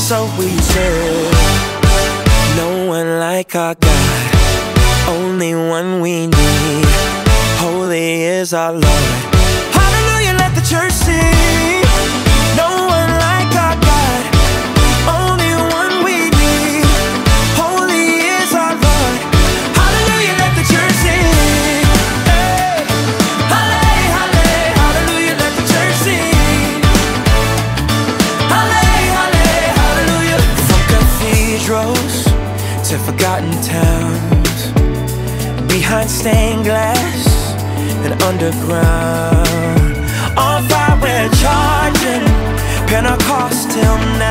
So we said, no one like our God, only one we need. Holy is our Lord. Hallelujah, let the church sing. No one like our God, only one we need. Holy is our Lord. Hallelujah, let the church sing. Hey, hallelujah, let the church sing. Hallelujah. From cathedrals to forgotten towns, behind stained glass and underground, on fire we're charging, Pentecost till now.